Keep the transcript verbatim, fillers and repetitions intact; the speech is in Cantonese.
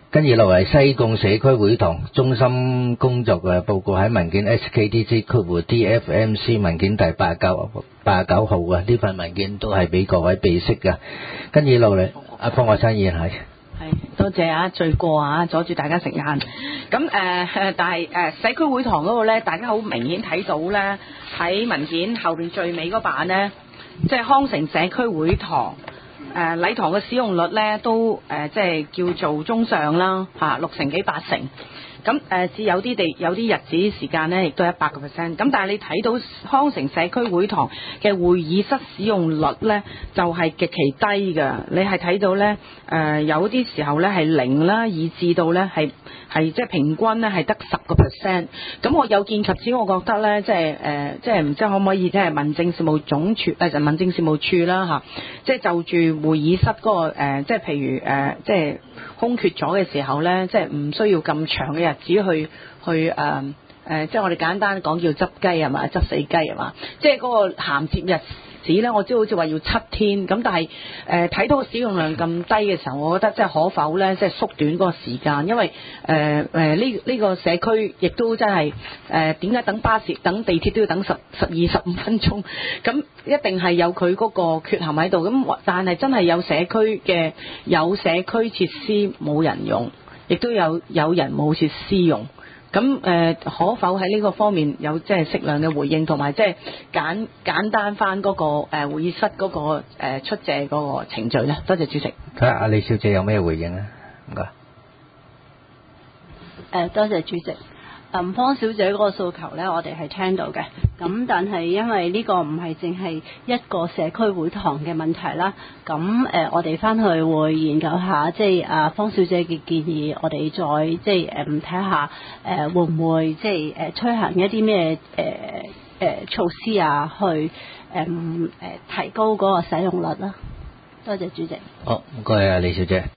跟住落嚟西貢社區會堂中心工作嘅報告喺文件 S K D C 括弧 D F M C 文件第八九八九號啊，呢份文件都係俾各位備悉㗎。跟住落嚟，阿方國珊議員係。 係，多謝啊，罪過啊，阻住大家食晏。咁誒誒，但係誒、呃、社區會堂嗰度咧，大家好明顯睇到咧，喺文件後邊最尾嗰版咧，即係康城社區會堂。誒、呃、禮堂嘅使用率咧都誒、呃、即係叫做中上啦嚇，六成幾八成。咁誒至有啲地有啲日子時間咧，亦都一百個 percent。咁但係你睇到康城社區會堂嘅會議室使用率咧，就係、是、極其低㗎。你係睇到咧誒、呃、有啲時候咧係零啦，以至到咧係係即係平均咧係得十個 percent。咁我有見及此，我覺得咧即係誒即係唔知可唔可以即係民政事務總署誒就民政事務處啦嚇，即係就住會議室嗰、那個、呃、即係譬如誒、呃、即係空缺咗嘅時候咧，即係唔需要咁長嘅日子去去誒誒、呃，即係我哋簡單講叫執雞係嘛，執死雞係嘛，即係嗰個銜接日子咧，我知好似話要七天，咁但係誒睇到個使用量咁低嘅時候，我覺得即係可否咧，即係縮短嗰個時間，因為誒誒呢呢個社區亦都真係誒點解等巴士等地鐵都要等十十二十五分鐘，咁一定係有佢嗰個缺陷喺度，咁但係真係有社區嘅有社區設施冇人用，亦都有有人冇設施用。咁誒、呃，可否喺呢個方面有即係適量嘅回應，同埋即係簡簡單翻嗰、那個誒、呃、會議室嗰、那個誒、呃、出借嗰個程序咧？多謝主席。 睇下阿李小姐有咩回應啊？唔該。 誒，多謝主席。林方小姐嗰個訴求呢，我哋係聽到嘅。咁但係因為呢個唔係淨係一個社區會堂嘅問題啦。咁誒、呃，我哋翻去會研究下，即係啊方小姐嘅建議，我哋再即係誒睇下誒會唔會即係誒推行一啲咩誒誒措施啊，去誒誒、呃呃、提高嗰個使用率啦。多謝主席。 好，唔該啊，李小姐。